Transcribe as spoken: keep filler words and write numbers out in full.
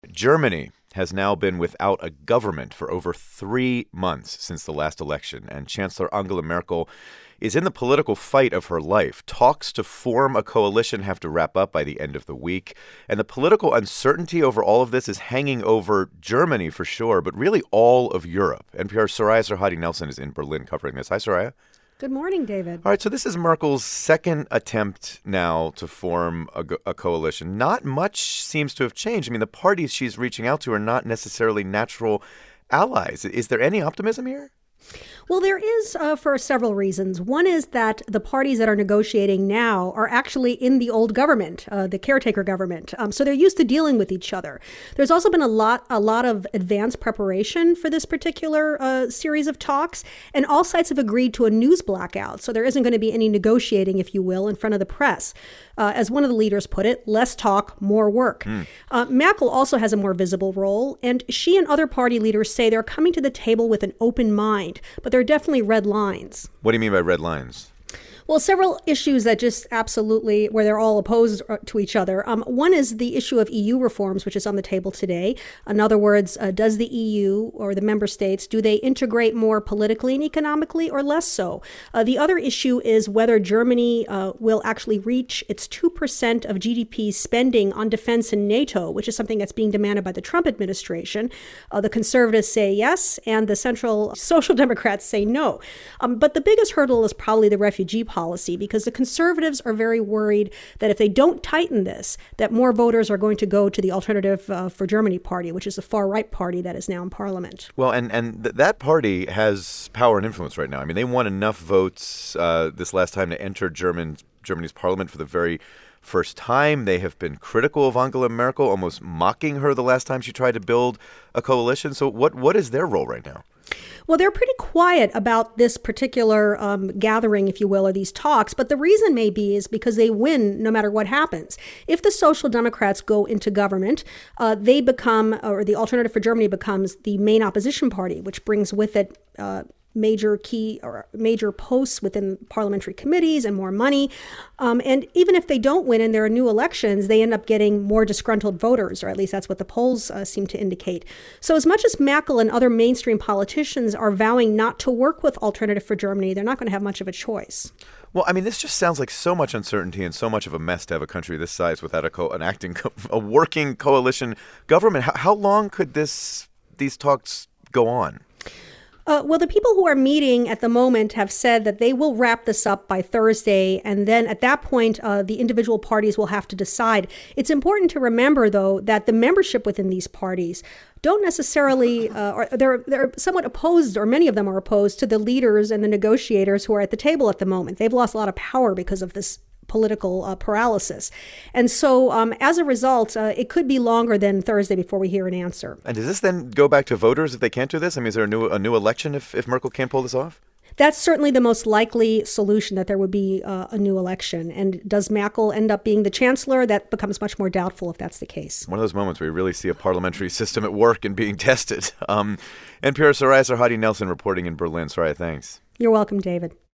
Germany has now been without a government for over three months since the last election, and Chancellor Angela Merkel is in the political fight of her life. Talks to form a coalition have to wrap up by the end of the week, and the political uncertainty over all of this is hanging over Germany for sure, but really all of Europe. N P R's Soraya Sarhadi Nelson is in Berlin covering this. Hi, Soraya. Good morning, David. All right, so this is Merkel's second attempt now to form a, a coalition. Not much seems to have changed. I mean, the parties she's reaching out to are not necessarily natural allies. Is there any optimism here? Well, there is uh, for several reasons. One is that the parties that are negotiating now are actually in the old government, uh, the caretaker government. Um, so they're used to dealing with each other. There's also been a lot, a lot of advanced preparation for this particular uh, series of talks, and all sides have agreed to a news blackout. So there isn't going to be any negotiating, if you will, in front of the press. Uh, as one of the leaders put it, less talk, more work. Mm. Uh, Merkel also has a more visible role, and she and other party leaders say they're coming to the table with an open mind, but there are definitely red lines. What do you mean by red lines? Well, several issues that just absolutely, where they're all opposed to each other. Um, one is the issue of E U reforms, which is on the table today. In other words, uh, does the E U or the member states, do they integrate more politically and economically or less so? Uh, the other issue is whether Germany uh, will actually reach its two percent of G D P spending on defense and NATO, which is something that's being demanded by the Trump administration. Uh, the conservatives say yes, and the central social democrats say no. Um, but the biggest hurdle is probably the refugee policy. policy, because the conservatives are very worried that if they don't tighten this, that more voters are going to go to the Alternative uh, for Germany party, which is the far-right party that is now in parliament. Well, and, and th- that party has power and influence right now. I mean, they won enough votes uh, this last time to enter German, Germany's parliament for the very first time. They have been critical of Angela Merkel, almost mocking her the last time she tried to build a coalition. So what what is their role right now? Well, they're pretty quiet about this particular um, gathering, if you will, or these talks. But the reason may be is because they win no matter what happens. If the Social Democrats go into government, uh, they become, or the Alternative for Germany becomes the main opposition party, which brings with it uh, major key or major posts within parliamentary committees and more money. Um, and even if they don't win and there are new elections, they end up getting more disgruntled voters, or at least that's what the polls uh, seem to indicate. So as much as Merkel and other mainstream politicians are vowing not to work with Alternative for Germany, they're not going to have much of a choice. Well, I mean, this just sounds like so much uncertainty and so much of a mess to have a country this size without a co- an acting, co- a working coalition government. How, how long could this these talks go on? Uh, well, the people who are meeting at the moment have said that they will wrap this up by Thursday, and then at that point, uh, the individual parties will have to decide. It's important to remember, though, that the membership within these parties don't necessarily, uh, or they're they're somewhat opposed, or many of them are opposed to the leaders and the negotiators who are at the table at the moment. They've lost a lot of power because of this political uh, paralysis. And so um, as a result, uh, it could be longer than Thursday before we hear an answer. And does this then go back to voters if they can't do this? I mean, is there a new a new election if, if Merkel can't pull this off? That's certainly the most likely solution, that there would be uh, a new election. And does Merkel end up being the chancellor? That becomes much more doubtful if that's the case. One of those moments where you really see a parliamentary system at work and being tested. Um, N P R's Soraya Sarhadi Nelson reporting in Berlin. Soraya, thanks. You're welcome, David.